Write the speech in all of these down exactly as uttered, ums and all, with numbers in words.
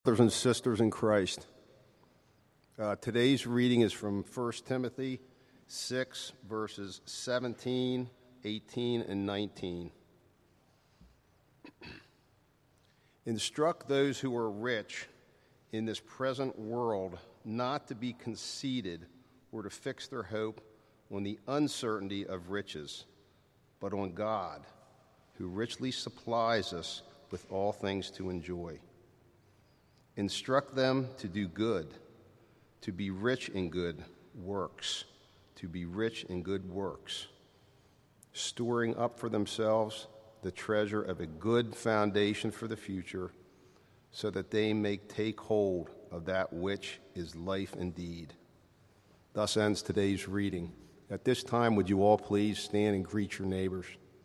Brothers and sisters in Christ, uh, today's reading is from First Timothy six, verses seventeen, eighteen, and nineteen. Instruct those who are rich in this present world not to be conceited or to fix their hope on the uncertainty of riches, but on God, who richly supplies us with all things to enjoy. Instruct them to do good, to be rich in good works, to be rich in good works, storing up for themselves the treasure of a good foundation for the future, so that they may take hold of that which is life indeed. Thus ends today's reading. At this time, would you all please stand and greet your neighbors?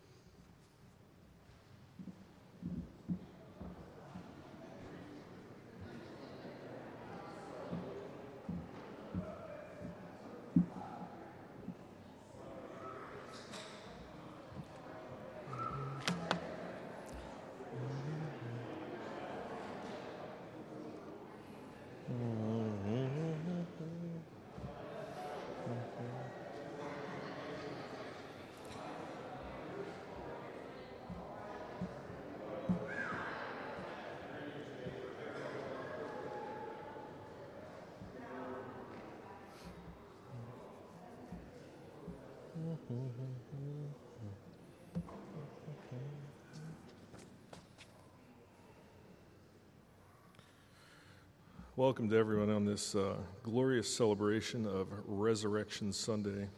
Welcome to everyone on this uh, glorious celebration of Resurrection Sunday.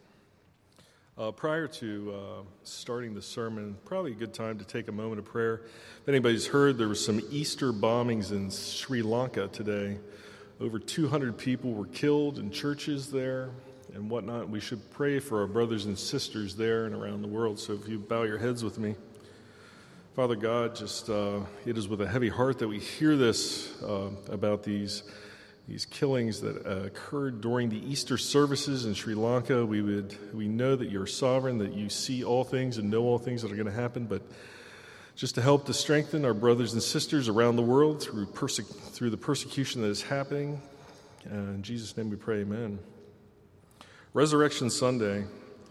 Uh, prior to uh, starting the sermon, probably a good time to take a moment of prayer. If anybody's heard, there were some Easter bombings in Sri Lanka today. Over two hundred people were killed in churches there and whatnot. We should pray for our brothers and sisters there and around the world. So if you bow your heads with me. Father God, just uh, it is with a heavy heart that we hear this uh, about these these killings that uh, occurred during the Easter services in Sri Lanka. We would we know that you're sovereign, that you see all things and know all things that are going to happen. But just to help to strengthen our brothers and sisters around the world through perse- through the persecution that is happening, uh, in Jesus' name we pray, Amen. Resurrection Sunday.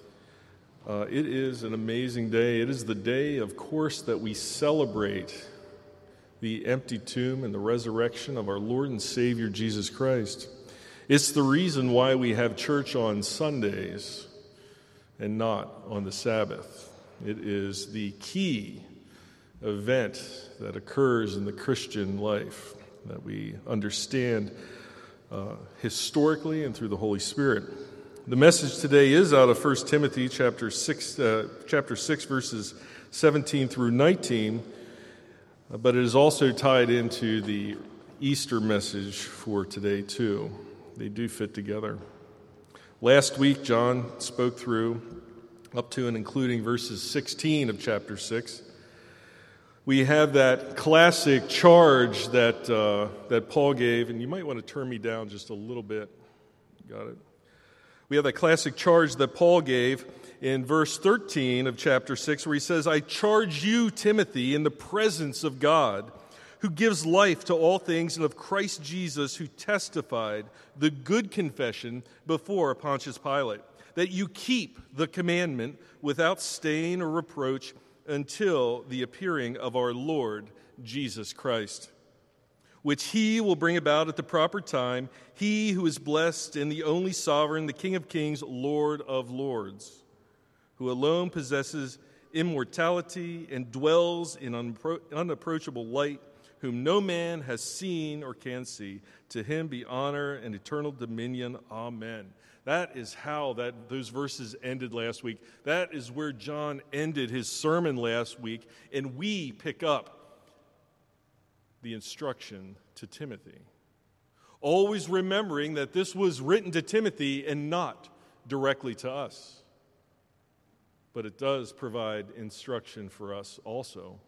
Uh, it is an amazing day. It is the day, of course, that we celebrate the empty tomb and the resurrection of our Lord and Savior, Jesus Christ. It's the reason why we have church on Sundays and not on the Sabbath. It is the key event that occurs in the Christian life that we understand uh, historically and through the Holy Spirit. The message today is out of First Timothy chapter six, uh, chapter six, verses seventeen through nineteen, but it is also tied into the Easter message for today too. They do fit together. Last week, John spoke through up to and including verses sixteen of chapter six. We have that classic charge that uh, that Paul gave, and you might want to turn me down just a little bit. Got it? We have that classic charge that Paul gave in verse thirteen of chapter six, where he says, I charge you, Timothy, in the presence of God, who gives life to all things, and of Christ Jesus, who testified the good confession before Pontius Pilate, that you keep the commandment without stain or reproach until the appearing of our Lord Jesus Christ, which he will bring about at the proper time, he who is blessed and the only sovereign, the King of kings, Lord of lords, who alone possesses immortality and dwells in unpro- unapproachable light, whom no man has seen or can see. To him be honor and eternal dominion. Amen. That is how that those verses ended last week. That is where John ended his sermon last week, and we pick up the instruction to Timothy. Always remembering that this was written to Timothy and not directly to us. But it does provide instruction for us also.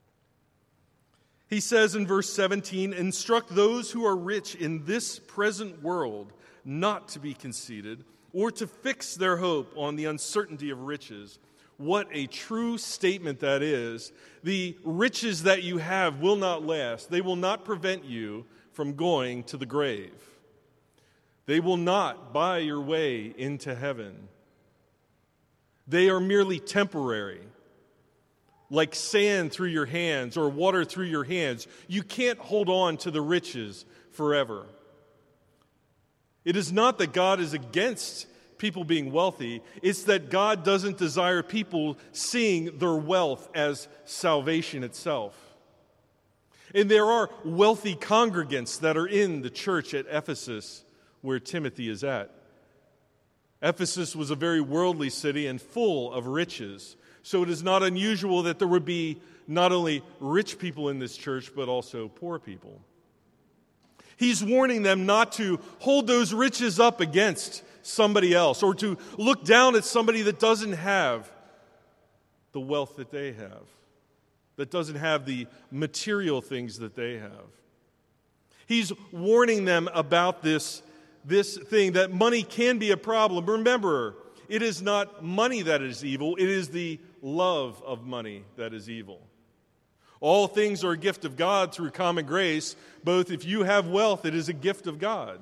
He says in verse seventeen, instruct those who are rich in this present world not to be conceited or to fix their hope on the uncertainty of riches. What a true statement that is. The riches that you have will not last. They will not prevent you from going to the grave. They will not buy your way into heaven. They are merely temporary, like sand through your hands or water through your hands. You can't hold on to the riches forever. It is not that God is against people being wealthy. It's that God doesn't desire people seeing their wealth as salvation itself. And there are wealthy congregants that are in the church at Ephesus where Timothy is at. Ephesus was a very worldly city and full of riches. So it is not unusual that there would be not only rich people in this church, but also poor people. He's warning them not to hold those riches up against somebody else or to look down at somebody that doesn't have the wealth that they have, that doesn't have the material things that they have. He's warning them about this, this thing, that money can be a problem. Remember, it is not money that is evil, it is the love of money that is evil. All things are a gift of God through common grace. Both if you have wealth, it is a gift of God.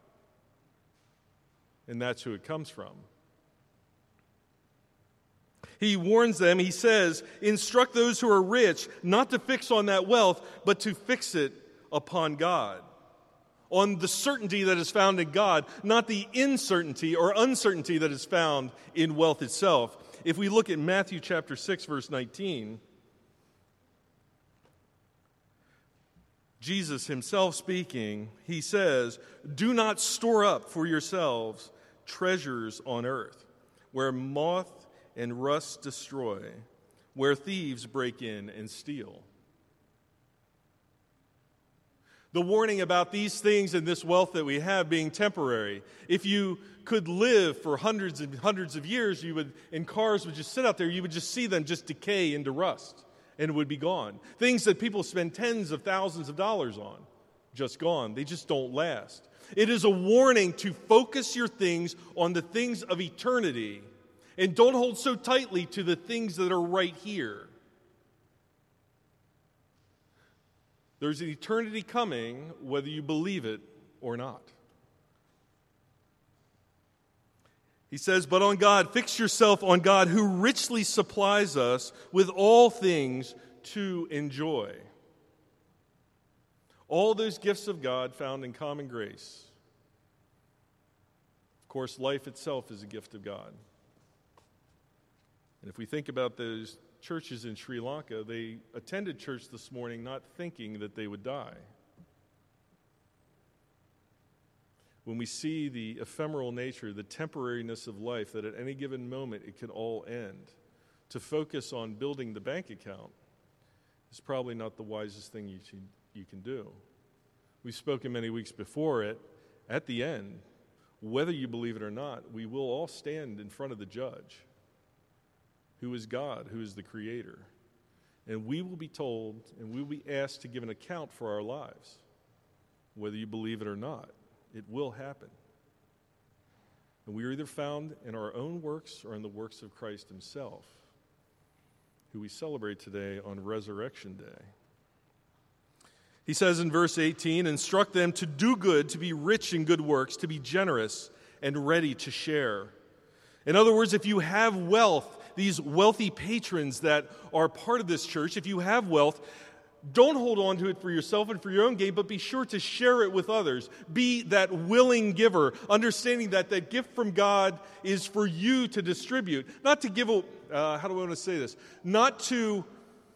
And that's who it comes from. He warns them, he says, instruct those who are rich not to fix on that wealth, but to fix it upon God. On the certainty that is found in God, not the uncertainty or uncertainty that is found in wealth itself. If we look at Matthew chapter six, verse nineteen, Jesus himself speaking, he says, do not store up for yourselves treasures on earth, where moth and rust destroy, where thieves break in and steal. The warning about these things and this wealth that we have being temporary. If you could live for hundreds and hundreds of years, you would, and cars would just sit out there, you would just see them just decay into rust. And it would be gone. Things that people spend tens of thousands of dollars on, just gone. They just don't last. It is a warning to focus your things on the things of eternity and don't hold so tightly to the things that are right here. There's an eternity coming, whether you believe it or not. He says, but on God, fix yourself on God who richly supplies us with all things to enjoy. All those gifts of God found in common grace. Of course, life itself is a gift of God. And if we think about those churches in Sri Lanka, they attended church this morning not thinking that they would die. When we see the ephemeral nature, the temporariness of life, that at any given moment it can all end, to focus on building the bank account is probably not the wisest thing you can, you can do. We've spoken many weeks before it. At the end, whether you believe it or not, we will all stand in front of the judge, who is God, who is the Creator. And we will be told, and we will be asked to give an account for our lives, whether you believe it or not. It will happen. And we are either found in our own works or in the works of Christ himself, who we celebrate today on Resurrection Day. He says in verse eighteen, instruct them to do good, to be rich in good works, to be generous and ready to share. In other words, if you have wealth, these wealthy patrons that are part of this church, if you have wealth, don't hold on to it for yourself and for your own gain, but be sure to share it with others. Be that willing giver, understanding that that gift from God is for you to distribute. Not to give, a, uh, how do I want to say this? Not to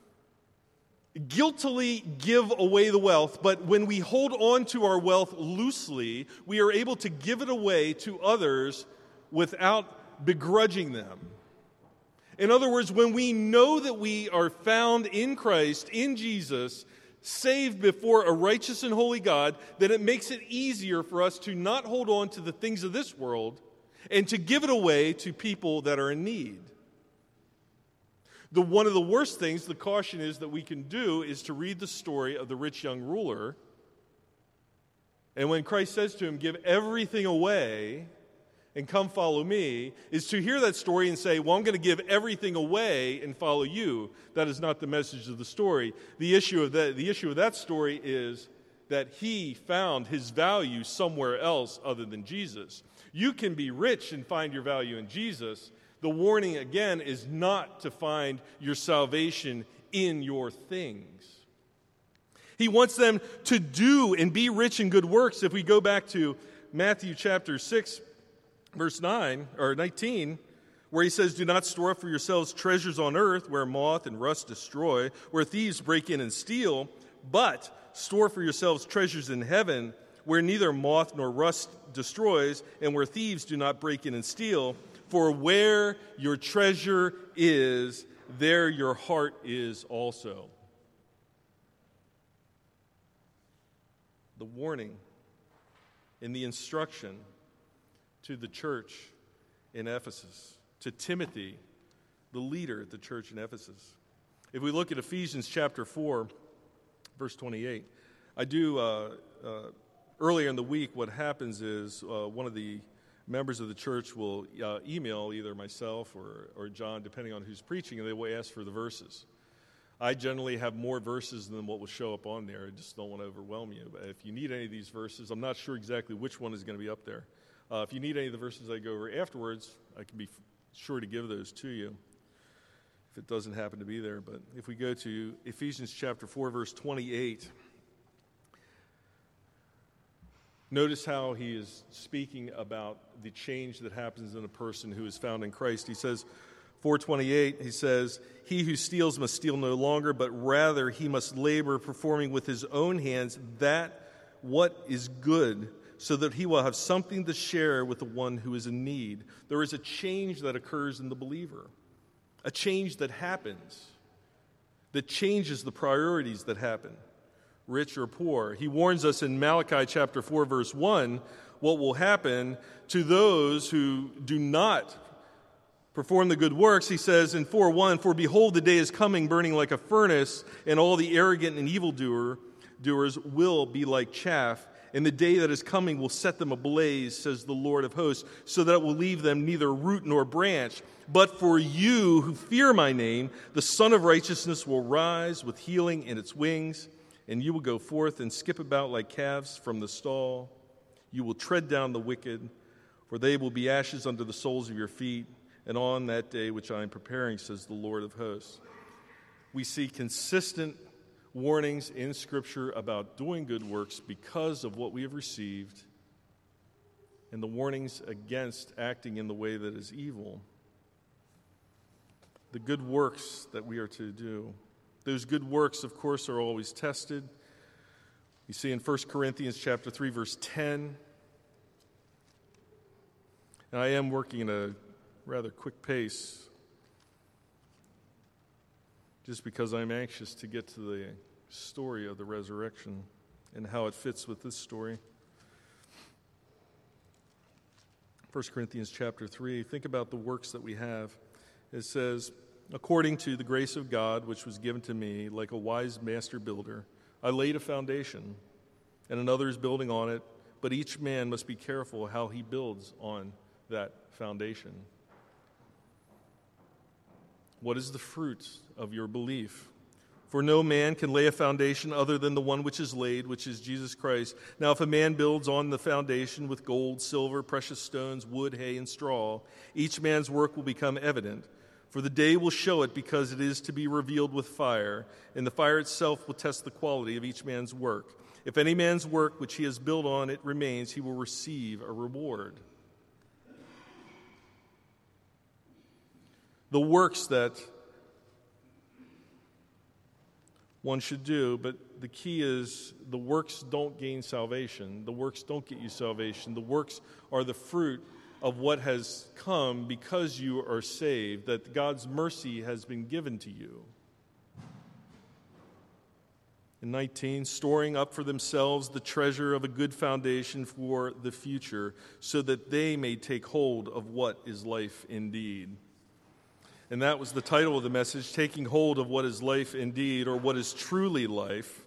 guiltily give away the wealth, but when we hold on to our wealth loosely, we are able to give it away to others without begrudging them. In other words, when we know that we are found in Christ, in Jesus, saved before a righteous and holy God, then it makes it easier for us to not hold on to the things of this world and to give it away to people that are in need. The one of the worst things, the caution is that we can do, is to read the story of the rich young ruler. And when Christ says to him, give everything away and come follow me, is to hear that story and say, well, I'm going to give everything away and follow you. That is not the message of the story. The issue of that, the issue of that story is that he found his value somewhere else other than Jesus. You can be rich and find your value in Jesus. The warning, again, is not to find your salvation in your things. He wants them to do and be rich in good works. If we go back to Matthew chapter six, verse nine or nineteen, where he says, "Do not store up for yourselves treasures on earth, where moth and rust destroy, where thieves break in and steal, but store for yourselves treasures in heaven, where neither moth nor rust destroys, and where thieves do not break in and steal. For where your treasure is, there your heart is also." The warning and the instruction to the church in Ephesus, to Timothy, the leader at the church in Ephesus. If we look at Ephesians chapter four, verse twenty-eight, I do, uh, uh, earlier in the week, what happens is uh, one of the members of the church will uh, email either myself or, or John, depending on who's preaching, and they will ask for the verses. I generally have more verses than what will show up on there. I just don't want to overwhelm you. But if you need any of these verses, I'm not sure exactly which one is going to be up there. Uh, if you need any of the verses I go over afterwards, I can be f- sure to give those to you if it doesn't happen to be there. But if we go to Ephesians chapter four, verse twenty-eight, notice how he is speaking about the change that happens in a person who is found in Christ. He says, four twenty-eight, he says, "He who steals must steal no longer, but rather he must labor, performing with his own hands that what is good, so that he will have something to share with the one who is in need." There is a change that occurs in the believer, a change that happens, that changes the priorities that happen, rich or poor. He warns us in Malachi chapter four, verse one, what will happen to those who do not perform the good works. He says in four one, "For behold, the day is coming, burning like a furnace, and all the arrogant and evildoer doers will be like chaff. And the day that is coming will set them ablaze, says the Lord of hosts, so that it will leave them neither root nor branch. But for you who fear my name, the Son of Righteousness will rise with healing in its wings, and you will go forth and skip about like calves from the stall. You will tread down the wicked, for they will be ashes under the soles of your feet. And on that day which I am preparing, says the Lord of hosts." We see consistent warnings in Scripture about doing good works because of what we have received, and the warnings against acting in the way that is evil. The good works that we are to do. Those good works, of course, are always tested. You see in First Corinthians chapter three, verse ten. And I am working at a rather quick pace, just because I'm anxious to get to the story of the resurrection and how it fits with this story. First Corinthians chapter three, think about the works that we have. It says, "According to the grace of God, which was given to me, like a wise master builder, I laid a foundation, and another is building on it, but each man must be careful how he builds on that foundation." What is the fruit of your belief? "For no man can lay a foundation other than the one which is laid, which is Jesus Christ. Now if a man builds on the foundation with gold, silver, precious stones, wood, hay, and straw, each man's work will become evident. For the day will show it, because it is to be revealed with fire, and the fire itself will test the quality of each man's work. If any man's work which he has built on it remains, he will receive a reward." The works that one should do, but the key is the works don't gain salvation. The works don't get you salvation. The works are the fruit of what has come because you are saved, that God's mercy has been given to you. In nineteen, storing up for themselves the treasure of a good foundation for the future, so that they may take hold of what is life indeed. And that was the title of the message, Taking Hold of What is Life Indeed, or What is Truly Life.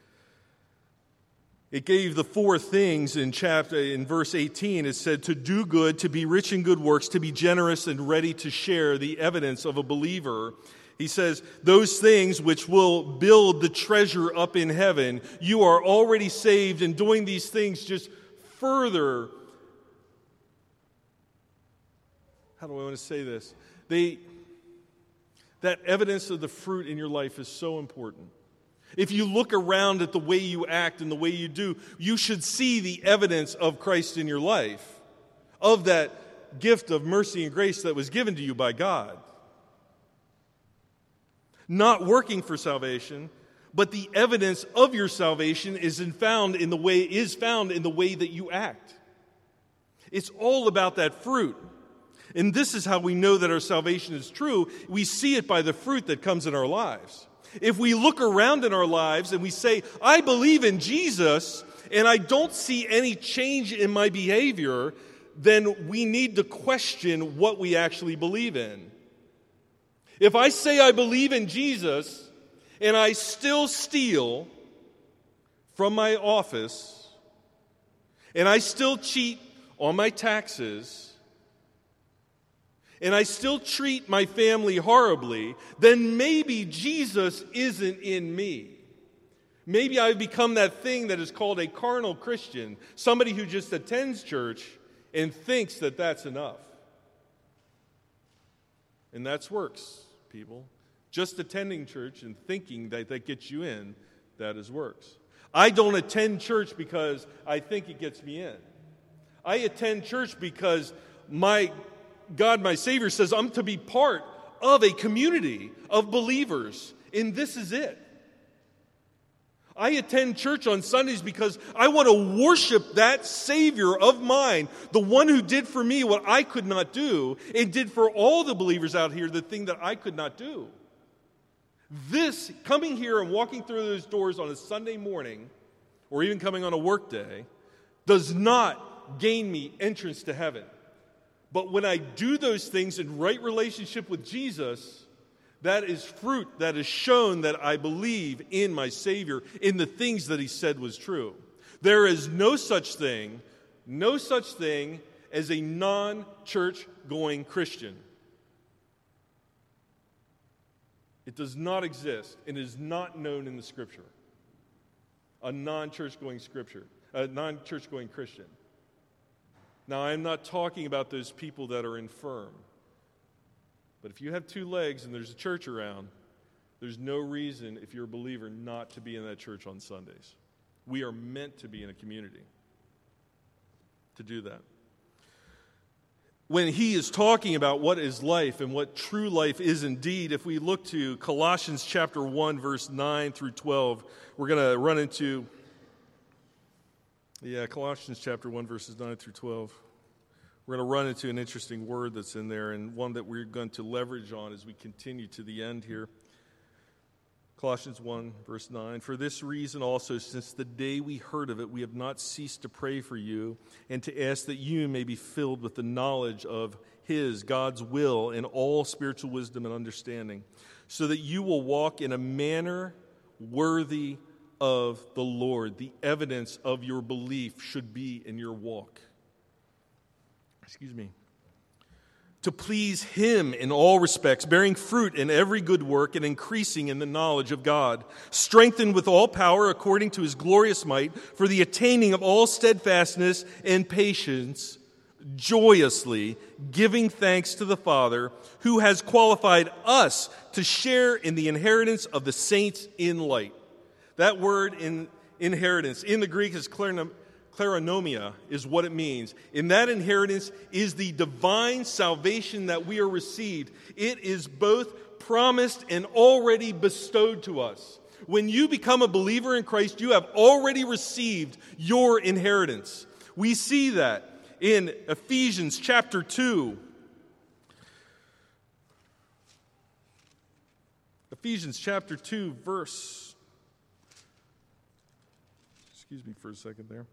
It gave the four things in chapter in verse eighteen. It said to do good, to be rich in good works, to be generous and ready to share the evidence of a believer. He says, those things which will build the treasure up in heaven, you are already saved, and doing these things just further, how do I want to say this? They, that evidence of the fruit in your life is so important. If you look around at the way you act and the way you do, you should see the evidence of Christ in your life, of that gift of mercy and grace that was given to you by God. Not working for salvation, but the evidence of your salvation is in found in the way is found in the way that you act. It's all about that fruit. And this is how we know that our salvation is true. We see it by the fruit that comes in our lives. If we look around in our lives and we say, I believe in Jesus, and I don't see any change in my behavior, then we need to question what we actually believe in. If I say I believe in Jesus, and I still steal from my office, and I still cheat on my taxes, and I still treat my family horribly, then maybe Jesus isn't in me. Maybe I've become that thing that is called a carnal Christian, somebody who just attends church and thinks that that's enough. And that's works, people. Just attending church and thinking that that gets you in, that is works. I don't attend church because I think it gets me in. I attend church because my God, my Savior, says I'm to be part of a community of believers, and this is it. I attend church on Sundays because I want to worship that Savior of mine, the one who did for me what I could not do, and did for all the believers out here the thing that I could not do. This, coming here and walking through those doors on a Sunday morning, or even coming on a work day, does not gain me entrance to heaven. But when I do those things in right relationship with Jesus, that is fruit that is shown that I believe in my Savior, in the things that He said was true. There is no such thing, no such thing as a non-church going Christian. It does not exist and is not known in the Scripture. A non-church going Scripture, a non-church going Christian. Now, I'm not talking about those people that are infirm. But if you have two legs and there's a church around, there's no reason, if you're a believer, not to be in that church on Sundays. We are meant to be in a community to do that. When he is talking about what is life and what true life is indeed, if we look to Colossians chapter one, verse nine through twelve, we're going to run into, yeah, Colossians chapter one, verses nine through twelve. We're going to run into an interesting word that's in there, and one that we're going to leverage on as we continue to the end here. Colossians one, verse nine. For this reason also, since the day we heard of it, we have not ceased to pray for you and to ask that you may be filled with the knowledge of His, God's will, in all spiritual wisdom and understanding, so that you will walk in a manner worthy of the Lord. The evidence of your belief should be in your walk. Excuse me. To please Him in all respects, bearing fruit in every good work and increasing in the knowledge of God, strengthened with all power according to His glorious might, for the attaining of all steadfastness and patience, joyously giving thanks to the Father, who has qualified us to share in the inheritance of the saints in light. That word in inheritance in the Greek is kleronomia. Kleronomia is what it means. In that inheritance is the divine salvation that we are received. It is both promised and already bestowed to us. When you become a believer in Christ, you have already received your inheritance. We see that in Ephesians chapter two. Ephesians chapter two, verse... Excuse me for a second there.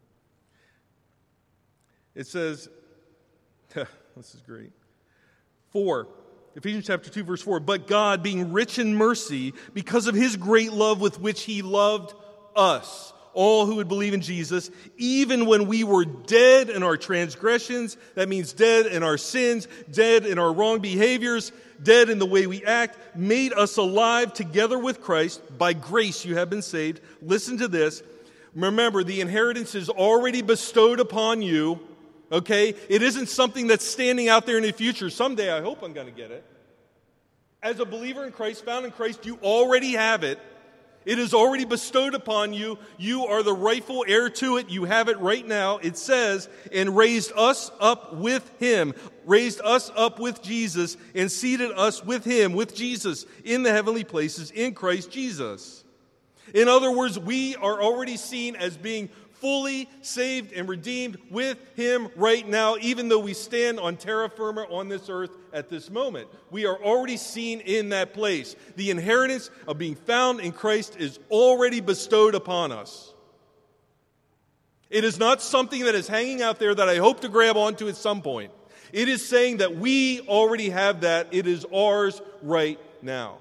It says, this is great. Four, Ephesians chapter two, verse four. But God, being rich in mercy, because of His great love with which He loved us. all who would believe in Jesus, even when we were dead in our transgressions, that means dead in our sins, dead in our wrong behaviors, dead in the way we act, made us alive together with Christ. By grace you have been saved. Listen to this. Remember, the inheritance is already bestowed upon you, okay? It isn't something that's standing out there in the future. Someday I hope I'm going to get it. As a believer in Christ, found in Christ, you already have it. It is already bestowed upon you. You are the rightful heir to it. You have it right now. It says, and raised us up with him, raised us up with Jesus, and seated us with him, with Jesus, in the heavenly places in Christ Jesus. In other words, we are already seen as being fully saved and redeemed with him right now, even though we stand on terra firma on this earth at this moment. We are already seen in that place. The inheritance of being found in Christ is already bestowed upon us. It is not something that is hanging out there that I hope to grab onto at some point. It is saying that we already have that. It is ours right now.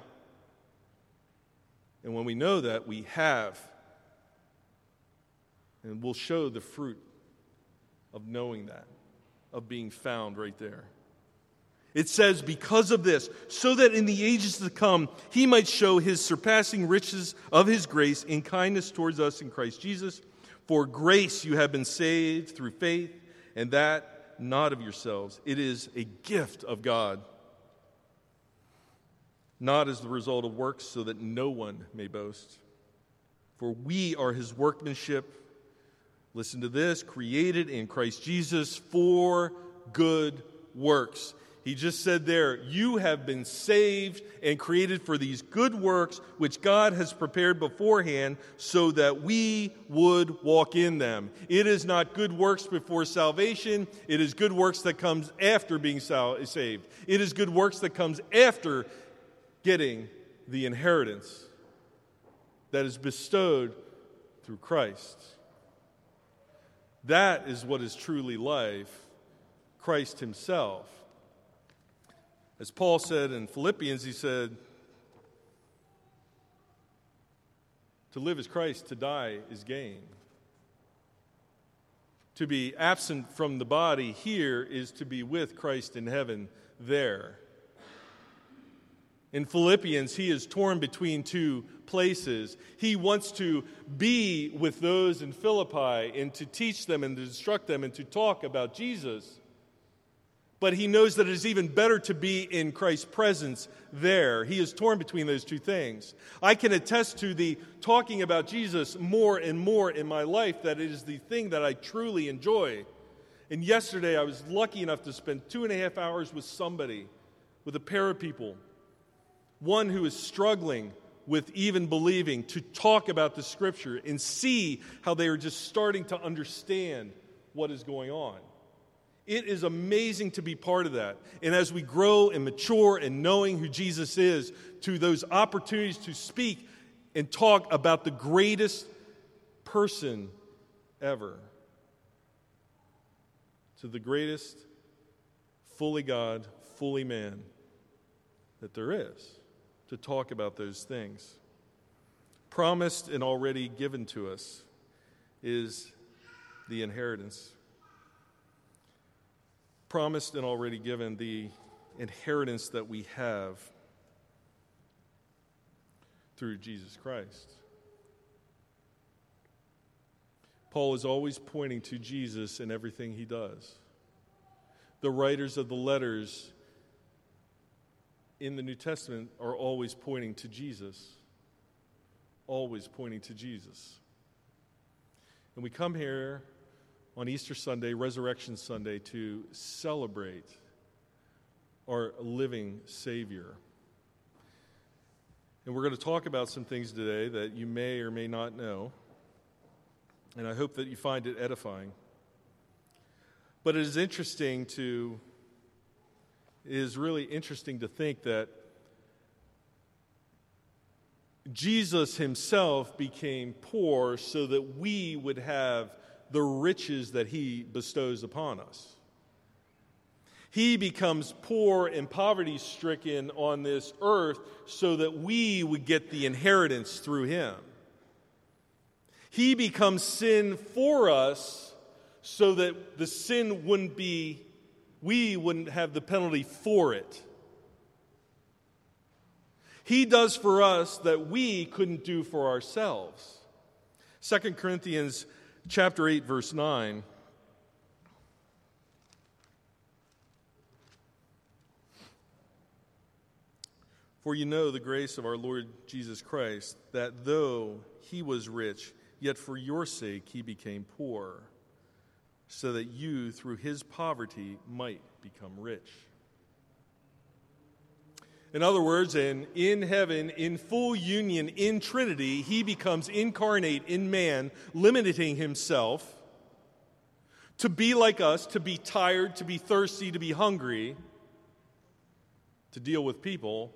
And when we know that, we have, and we'll show the fruit of knowing that, of being found right there. It says, because of this, so that in the ages to come, he might show his surpassing riches of his grace in kindness towards us in Christ Jesus. For grace you have been saved through faith, and that not of yourselves. It is a gift of God, not as the result of works, so that no one may boast. For we are his workmanship, listen to this, created in Christ Jesus for good works. He just said there, you have been saved and created for these good works which God has prepared beforehand so that we would walk in them. It is not good works before salvation. It is good works that comes after being sal- saved. It is good works that comes after getting the inheritance that is bestowed through Christ. That is what is truly life, Christ himself. As Paul said in Philippians, he said, to live is Christ, to die is gain. To be absent from the body here is to be with Christ in heaven there. In Philippians, he is torn between two places. He wants to be with those in Philippi and to teach them and to instruct them and to talk about Jesus. But he knows that it is even better to be in Christ's presence there. He is torn between those two things. I can attest to the talking about Jesus more and more in my life, that it is the thing that I truly enjoy. And yesterday I was lucky enough to spend two and a half hours with somebody, with a pair of people, one who is struggling with even believing, to talk about the Scripture and see how they are just starting to understand what is going on. It is amazing to be part of that. And as we grow and mature in knowing who Jesus is, to those opportunities to speak and talk about the greatest person ever, to the greatest fully God, fully man that there is, to talk about those things. Promised and already given to us is the inheritance. Promised and already given, the inheritance that we have through Jesus Christ. Paul is always pointing to Jesus in everything he does. The writers of the letters in the New Testament are always pointing to Jesus. Always pointing to Jesus. And we come here on Easter Sunday, Resurrection Sunday, to celebrate our living Savior. And we're going to talk about some things today that you may or may not know, and I hope that you find it edifying. But it is interesting to, it is really interesting to think that Jesus himself became poor so that we would have the riches that he bestows upon us. He becomes poor and poverty-stricken on this earth so that we would get the inheritance through him. He becomes sin for us so that the sin wouldn't be, we wouldn't have the penalty for it. He does for us that we couldn't do for ourselves. Second Corinthians chapter eight, verse nine. For you know the grace of our Lord Jesus Christ, that though he was rich, yet for your sake he became poor, so that you through his poverty might become rich. In other words, in, in heaven, in full union in Trinity, he becomes incarnate in man, limiting himself to be like us, to be tired, to be thirsty, to be hungry, to deal with people.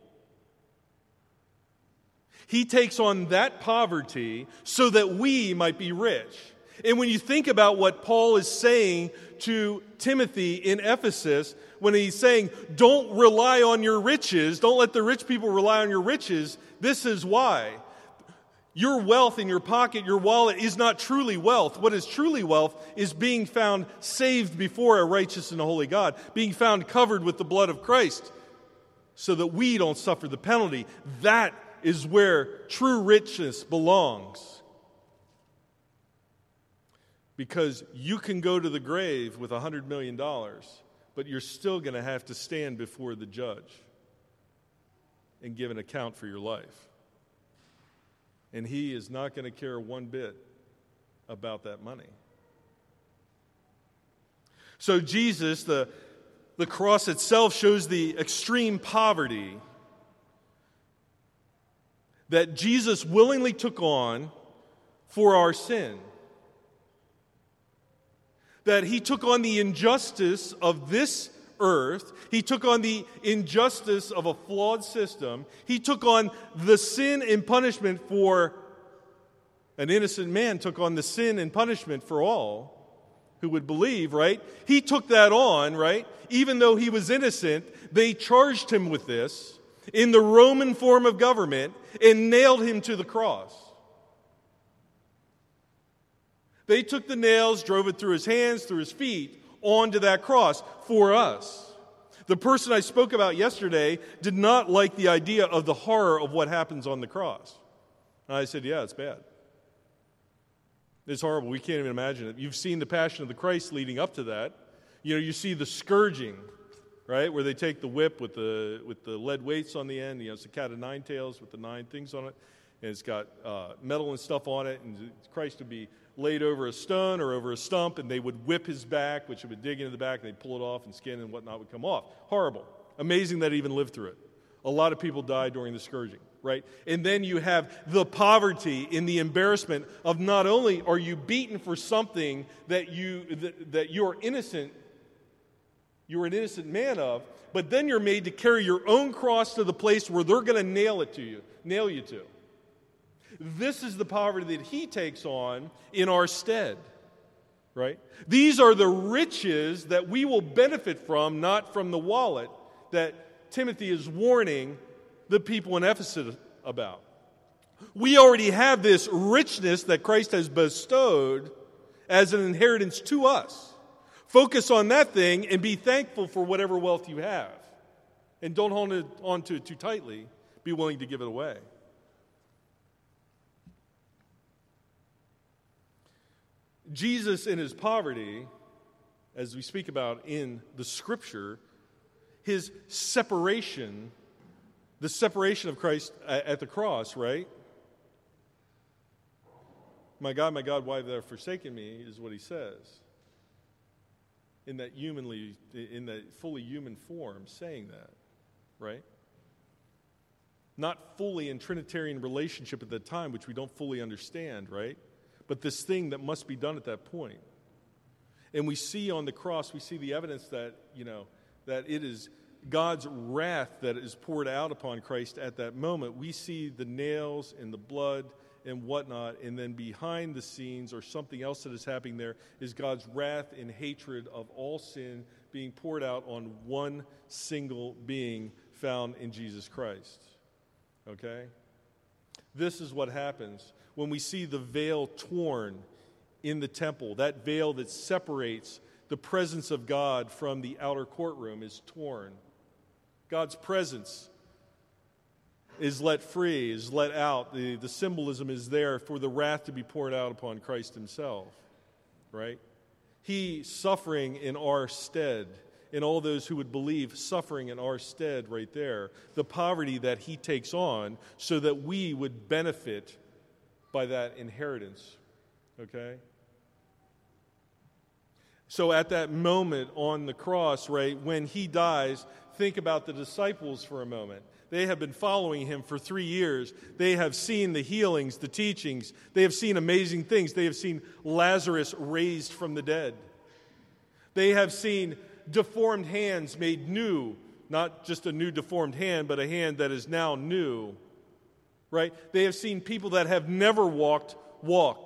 He takes on that poverty so that we might be rich. And when you think about what Paul is saying to Timothy in Ephesus, when he's saying, don't rely on your riches, don't let the rich people rely on your riches, this is why. Your wealth in your pocket, your wallet, is not truly wealth. What is truly wealth is being found saved before a righteous and holy God, being found covered with the blood of Christ, so that we don't suffer the penalty. That is where true richness belongs. Because you can go to the grave with one hundred million dollars, but you're still going to have to stand before the judge and give an account for your life. And he is not going to care one bit about that money. So Jesus, the, the cross itself shows the extreme poverty that Jesus willingly took on for our sin. That he took on the injustice of this earth. He took on the injustice of a flawed system. He took on the sin and punishment for an innocent man, took on the sin and punishment for all who would believe, right? He took that on, right? Even though he was innocent, they charged him with this in the Roman form of government and nailed him to the cross. They took the nails, drove it through his hands, through his feet, onto that cross for us. The person I spoke about yesterday did not like the idea of the horror of what happens on the cross. And I said, yeah, it's bad. It's horrible. We can't even imagine it. You've seen the Passion of the Christ leading up to that. You know, you see the scourging, right, where they take the whip with the with the lead weights on the end. You know, it's a cat of nine tails with the nine things on it. And it's got uh, metal and stuff on it. And Christ would be laid over a stone or over a stump, and they would whip his back, which would dig into the back, and they'd pull it off, and skin and whatnot would come off. Horrible. Amazing that he even lived through it. A lot of people died during the scourging, right? And then you have the poverty in the embarrassment of not only are you beaten for something that you that, that you're innocent, you're an innocent man of, but then you're made to carry your own cross to the place where they're going to nail it to you, nail you to. This is the poverty that he takes on in our stead, right? These are the riches that we will benefit from, not from the wallet that Timothy is warning the people in Ephesus about. We already have this richness that Christ has bestowed as an inheritance to us. Focus on that thing and be thankful for whatever wealth you have. And don't hold it on to it too tightly. Be willing to give it away. Jesus in his poverty, as we speak about in the Scripture, his separation, the separation of Christ at the cross, right? My God, my God, why have thou forsaken me, is what he says. In that humanly, in that fully human form, saying that, right? Not fully in Trinitarian relationship at that time, which we don't fully understand, right? But this thing that must be done at that point. And we see on the cross, we see the evidence that, you know, that it is God's wrath that is poured out upon Christ at that moment. We see the nails and the blood and whatnot, and then behind the scenes, or something else that is happening there, is God's wrath and hatred of all sin being poured out on one single being found in Jesus Christ. Okay? This is what happens when we see the veil torn in the temple. That veil that separates the presence of God from the outer courtroom is torn. God's presence is let free, is let out. The, the symbolism is there for the wrath to be poured out upon Christ himself, right? He suffering in our stead, and all those who would believe suffering in our stead right there. The poverty that he takes on so that we would benefit by that inheritance, okay? So at that moment on the cross, right, when he dies, think about the disciples for a moment. They have been following him for three years. They have seen the healings, the teachings. They have seen amazing things. They have seen Lazarus raised from the dead. They have seen deformed hands made new. Not just a new deformed hand, but a hand that is now new. Right? They have seen people that have never walked, walk.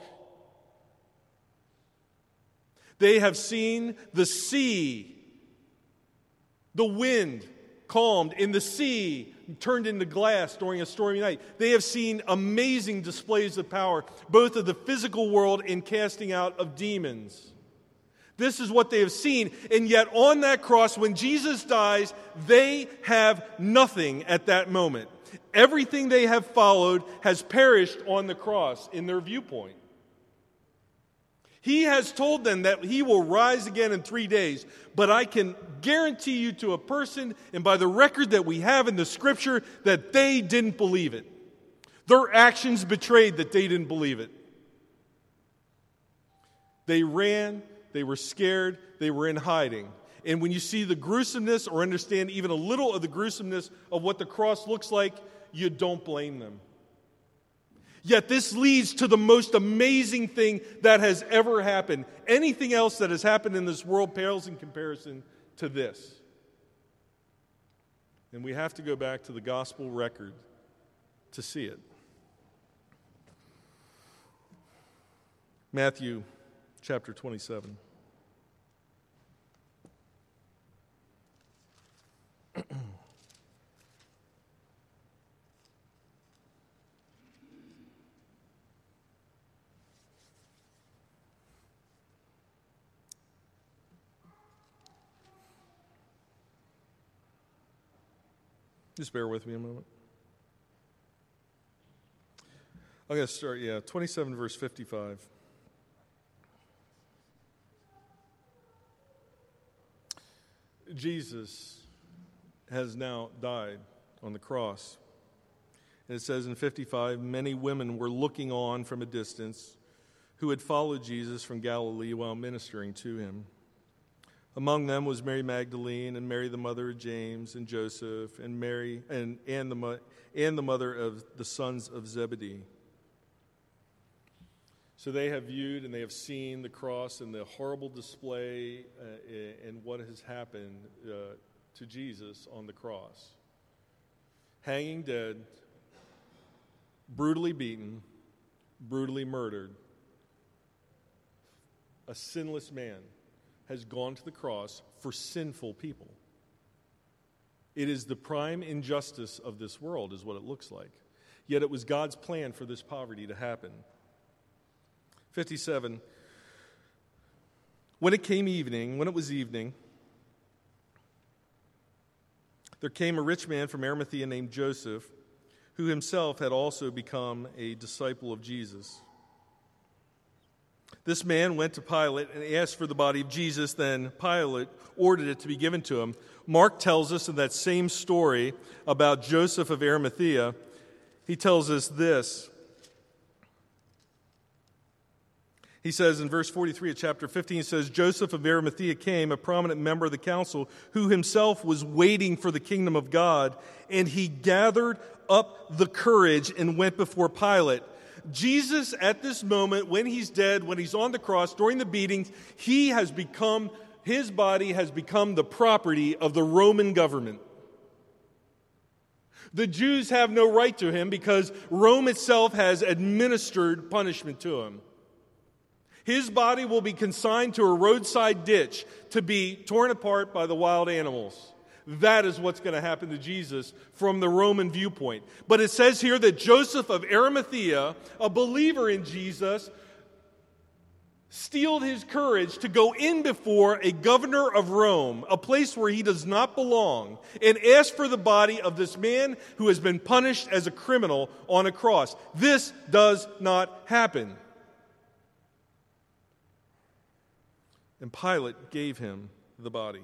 They have seen the sea, the wind calmed, in the sea turned into glass during a stormy night. They have seen amazing displays of power, both of the physical world and casting out of demons. This is what they have seen, and yet on that cross, when Jesus dies, they have nothing at that moment. Everything they have followed has perished on the cross in their viewpoint. He has told them that he will rise again in three days, but I can guarantee you to a person, and by the record that we have in the Scripture, that they didn't believe it. Their actions betrayed that they didn't believe it. They ran, they were scared, they were in hiding. And when you see the gruesomeness or understand even a little of the gruesomeness of what the cross looks like, you don't blame them. Yet this leads to the most amazing thing that has ever happened. Anything else that has happened in this world pales in comparison to this. And we have to go back to the gospel record to see it. Matthew chapter twenty-seven. Just bear with me a moment. I'm going to start, yeah, twenty-seven, verse fifty-five. Jesus has now died on the cross. And it says in fifty-five, many women were looking on from a distance who had followed Jesus from Galilee while ministering to him. Among them was Mary Magdalene and Mary the mother of James and Joseph and Mary and, and, the, and the mother of the sons of Zebedee. So they have viewed and they have seen the cross and the horrible display uh, and what has happened uh, to Jesus on the cross. Hanging dead, brutally beaten, brutally murdered. A sinless man has gone to the cross for sinful people. It is the prime injustice of this world, is what it looks like. Yet it was God's plan for this poverty to happen. fifty-seven, when it came evening, when it was evening, there came a rich man from Arimathea named Joseph, who himself had also become a disciple of Jesus. This man went to Pilate and asked for the body of Jesus. Then Pilate ordered it to be given to him. Mark tells us in that same story about Joseph of Arimathea, he tells us this. He says in verse forty-three of chapter fifteen, he says, Joseph of Arimathea came, a prominent member of the council, who himself was waiting for the kingdom of God, and he gathered up the courage and went before Pilate. Jesus, at this moment, when he's dead, when he's on the cross, during the beatings, he has become, his body has become the property of the Roman government. The Jews have no right to him because Rome itself has administered punishment to him. His body will be consigned to a roadside ditch to be torn apart by the wild animals. That is what's going to happen to Jesus from the Roman viewpoint. But it says here that Joseph of Arimathea, a believer in Jesus, steeled his courage to go in before a governor of Rome, a place where he does not belong, and ask for the body of this man who has been punished as a criminal on a cross. This does not happen. And Pilate gave him the body.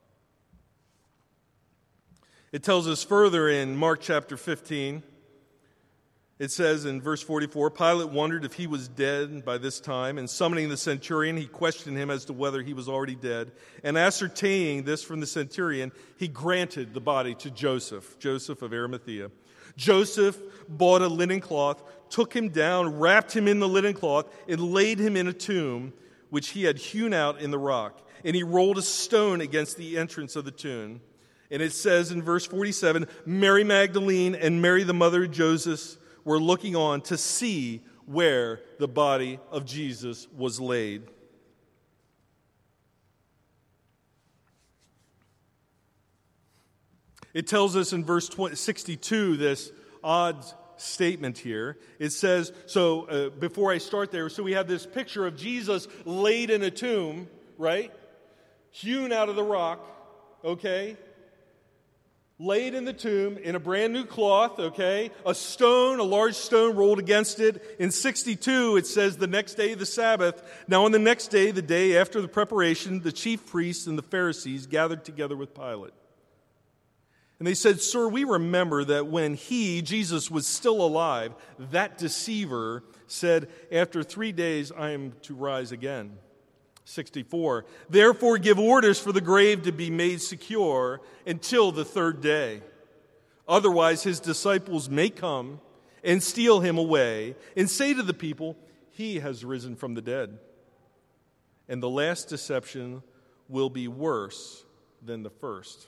It tells us further in Mark chapter fifteen, it says in verse forty-four, Pilate wondered if he was dead by this time, and summoning the centurion, he questioned him as to whether he was already dead. And ascertaining this from the centurion, he granted the body to Joseph, Joseph of Arimathea. Joseph bought a linen cloth, took him down, wrapped him in the linen cloth, and laid him in a tomb which he had hewn out in the rock. And he rolled a stone against the entrance of the tomb. And it says in verse forty-seven, Mary Magdalene and Mary the mother of Joseph were looking on to see where the body of Jesus was laid. It tells us in verse sixty-two this odd statement here. It says, so uh, before I start there, so we have this picture of Jesus laid in a tomb, right? Hewn out of the rock, okay? Laid in the tomb in a brand new cloth, okay? A stone, a large stone rolled against it. In sixty-two, it says the next day of the Sabbath. Now on the next day, the day after the preparation, the chief priests and the Pharisees gathered together with Pilate. And they said, Sir, we remember that when he, Jesus, was still alive, that deceiver said, after three days I am to rise again. sixty-four, therefore give orders for the grave to be made secure until the third day. Otherwise his disciples may come and steal him away and say to the people, he has risen from the dead. And the last deception will be worse than the first.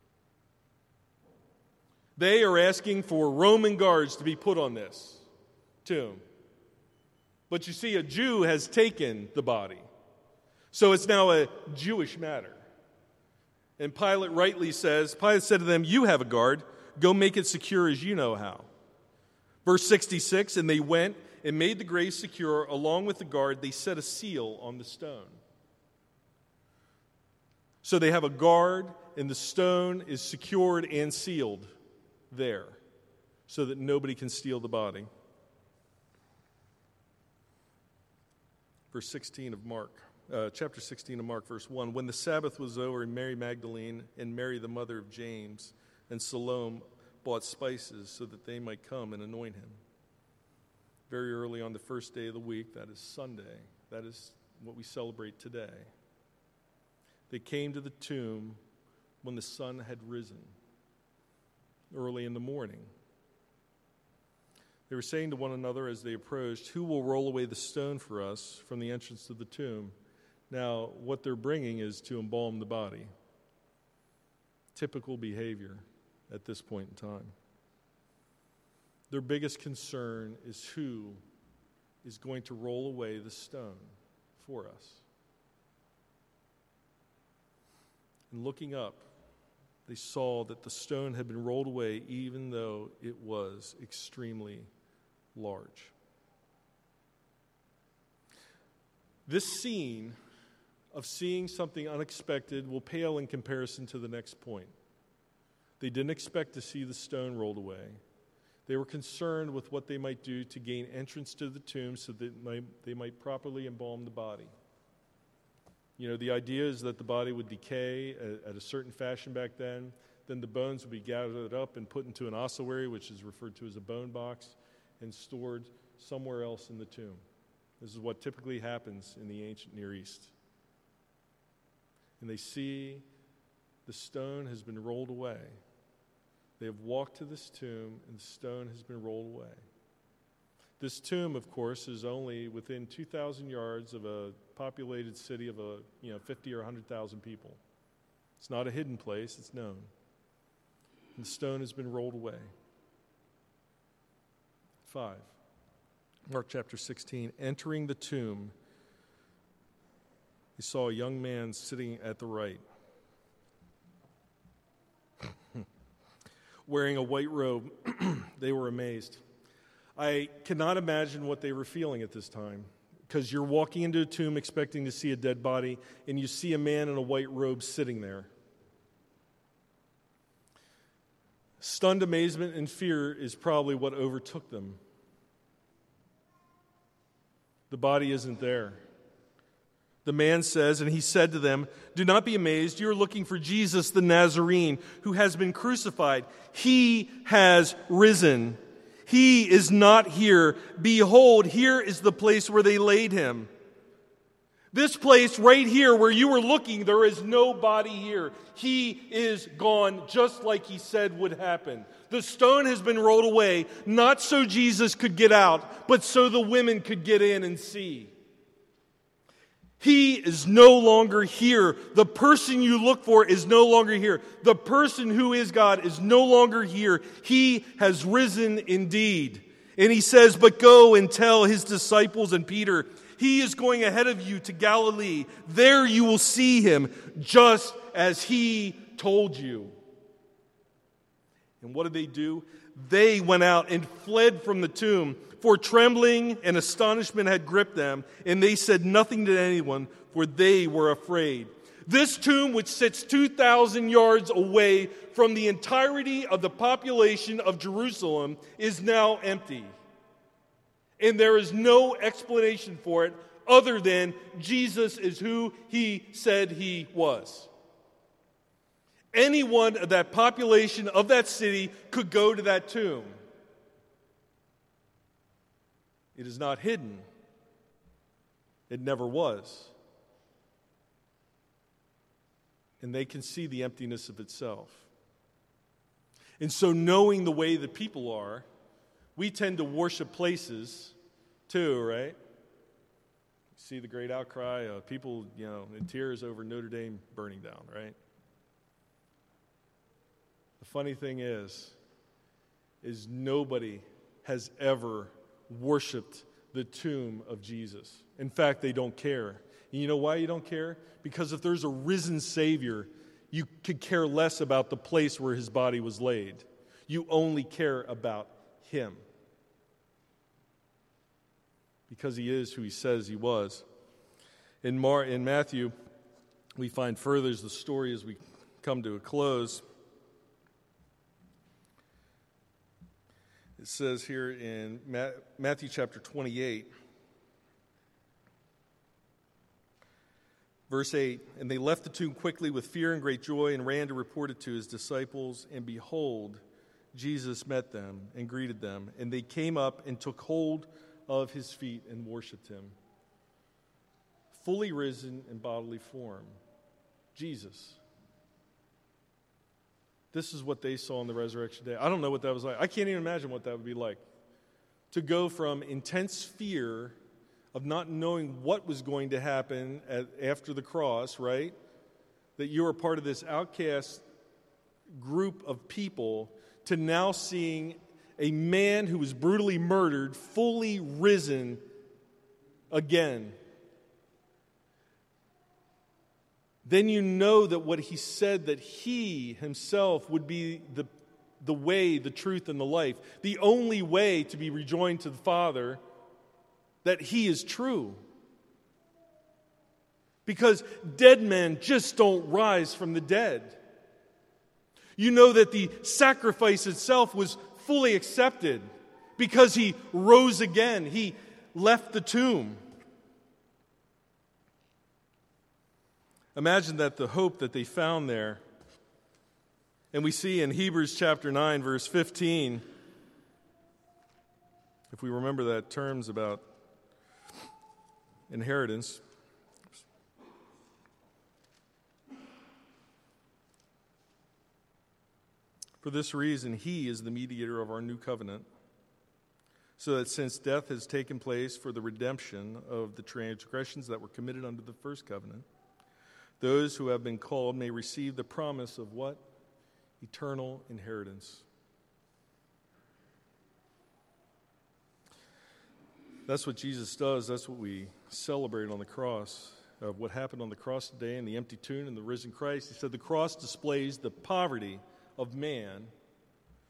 They are asking for Roman guards to be put on this tomb. But you see, a Jew has taken the body. So it's now a Jewish matter. And Pilate rightly says, Pilate said to them, you have a guard, go make it secure as you know how. Verse sixty-six, and they went and made the grave secure. Along with the guard, they set a seal on the stone. So they have a guard, and the stone is secured and sealed there so that nobody can steal the body. Verse sixteen of Mark. Uh, chapter sixteen of Mark, verse one. When the Sabbath was over, Mary Magdalene and Mary the mother of James and Salome bought spices so that they might come and anoint him. Very early on the first day of the week, that is Sunday, that is what we celebrate today, they came to the tomb when the sun had risen, early in the morning. They were saying to one another as they approached, who will roll away the stone for us from the entrance to the tomb? Now, what they're bringing is to embalm the body. Typical behavior at this point in time. Their biggest concern is who is going to roll away the stone for us. And looking up, they saw that the stone had been rolled away even though it was extremely large. This scene of seeing something unexpected will pale in comparison to the next point. They didn't expect to see the stone rolled away. They were concerned with what they might do to gain entrance to the tomb so that they might, they might properly embalm the body. You know, the idea is that the body would decay at, at a certain fashion back then. Then the bones would be gathered up and put into an ossuary, which is referred to as a bone box, and stored somewhere else in the tomb. This is what typically happens in the ancient Near East. And they see the stone has been rolled away. They have walked to this tomb, and the stone has been rolled away. This tomb, of course, is only within two thousand yards of a populated city of a you know fifty or one hundred thousand people. It's not a hidden place, it's known. And the stone has been rolled away. Five. Mark chapter sixteen. Entering the tomb, he saw a young man sitting at the right. wearing a white robe. They were amazed. I cannot imagine what they were feeling at this time, because you're walking into a tomb expecting to see a dead body, and you see a man in a white robe sitting there. Stunned amazement and fear is probably what overtook them. The body isn't there. The man says, and he said to them, "Do not be amazed. You are looking for Jesus the Nazarene, who has been crucified. He has risen. He is not here. Behold, here is the place where they laid him." This place right here where you were looking, there is no body here. He is gone, just like he said would happen. The stone has been rolled away, not so Jesus could get out, but so the women could get in and see. He is no longer here. The person you look for is no longer here. The person who is God is no longer here. He has risen indeed. And he says, "But go and tell his disciples and Peter, he is going ahead of you to Galilee. There you will see him, just as he told you." And what did they do? They went out and fled from the tomb, for trembling and astonishment had gripped them, and they said nothing to anyone, for they were afraid. This tomb, which sits two thousand yards away from the entirety of the population of Jerusalem, is now empty. And there is no explanation for it other than Jesus is who he said he was. Anyone of that population of that city could go to that tomb. It is not hidden. It never was. And they can see the emptiness of itself. And so, knowing the way the people are, we tend to worship places too, right? See the great outcry of people, you know, in tears over Notre Dame burning down, right? The funny thing is, is nobody has ever worshipped the tomb of Jesus. In fact, they don't care. And you know why you don't care? Because if there's a risen Savior, you could care less about the place where his body was laid. You only care about him. Because he is who he says he was. In, Mar- in Matthew, we find further the story as we come to a close. It says here in Ma- Matthew chapter twenty-eight, verse eight, "And they left the tomb quickly with fear and great joy and ran to report it to his disciples. And behold, Jesus met them and greeted them. And they came up and took hold of his feet and worshipped him." Fully risen in bodily form. Jesus. This is what they saw on the resurrection day. I don't know what that was like. I can't even imagine what that would be like. To go from intense fear of not knowing what was going to happen at, after the cross, right? That you are part of this outcast group of people, to now seeing a man who was brutally murdered, fully risen again. Then you know that what he said, that he himself would be the, the way, the truth, and the life, the only way to be rejoined to the Father, that he is true. Because dead men just don't rise from the dead. You know that the sacrifice itself was fully accepted because he rose again. He left the tomb. Imagine that the hope that they found there. And we see in Hebrews chapter nine, verse fifteen, if we remember that terms about inheritance. "For this reason, he is the mediator of our new covenant, so that since death has taken place for the redemption of the transgressions that were committed under the first covenant, those who have been called may receive the promise of" what? Eternal inheritance. That's what Jesus does. That's what we celebrate on the cross, of what happened on the cross today in the empty tomb and the risen Christ. He said the cross displays the poverty of man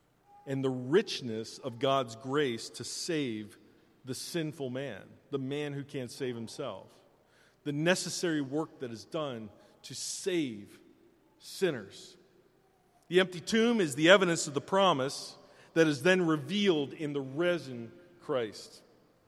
and the richness of God's grace to save the sinful man, the man who can't save himself. The necessary work that is done to save sinners. The empty tomb is the evidence of the promise that is then revealed in the risen Christ.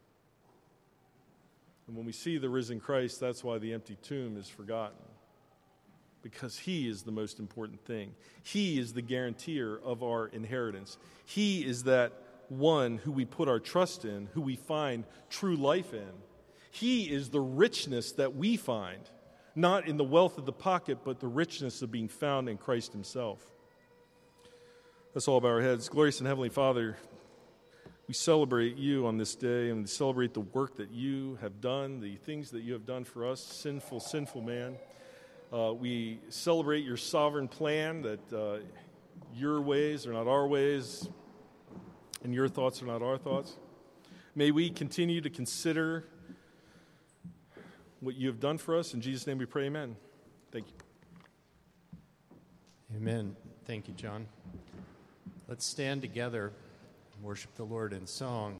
And when we see the risen Christ, that's why the empty tomb is forgotten. Because he is the most important thing. He is the guarantor of our inheritance. He is that one who we put our trust in, who we find true life in. He is the richness that we find, not in the wealth of the pocket, but the richness of being found in Christ himself. Let's all bow our heads. Glorious and Heavenly Father, we celebrate you on this day, and we celebrate the work that you have done, the things that you have done for us, sinful, sinful man. Uh, we celebrate your sovereign plan, that uh, your ways are not our ways, and your thoughts are not our thoughts. May we continue to consider what you have done for us. In Jesus' name we pray, amen. Thank you. Amen. Thank you, John. Let's stand together and worship the Lord in song.